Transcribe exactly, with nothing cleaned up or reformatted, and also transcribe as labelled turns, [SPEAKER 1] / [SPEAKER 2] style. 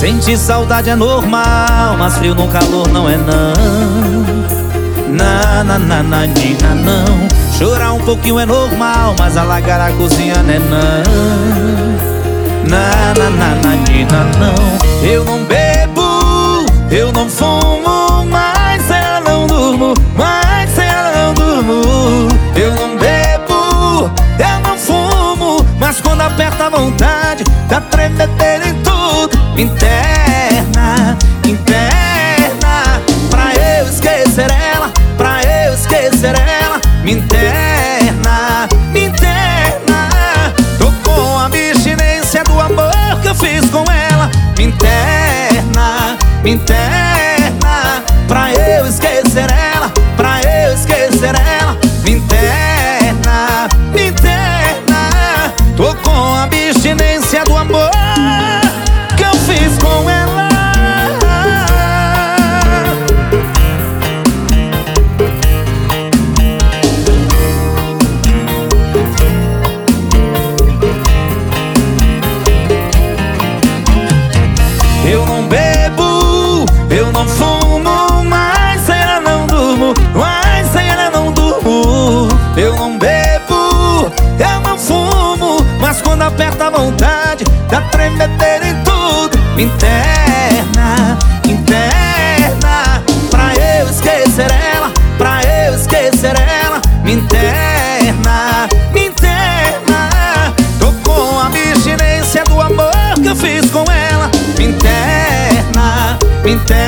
[SPEAKER 1] Sentir saudade é normal, mas frio no calor não é não. Na, na, na, na, nina, não. Chorar um pouquinho é normal, mas alagar a cozinha não é não. Na, na, na, na, nina, não. Eu não bebo, eu não fumo, mas sem ela não durmo, mas sem ela não durmo. Eu não bebo, eu não fumo, mas quando aperta a vontade, dá tremedeira em tudo. Me interna, interna, pra eu esquecer ela, pra eu esquecer ela. Me interna, me interna. Tô com a abstinência do amor que eu fiz com ela. Me interna, me interna, pra eu esquecer ela, pra eu esquecer ela. Me interna, me interna. Tô com a abstinência do amor que eu fiz com ela. Eu não bebo, eu não fumo, mas sem ela não durmo, mas sem ela não durmo. Eu não bebo, eu não fumo, mas quando aperta a vontade, dá tremedeira em tudo. Me interna, interna, pra eu esquecer ela, pra eu esquecer ela. Me interna, me interna. Tô com a abstinência do amor que eu fiz com ela. Me interna, me interna.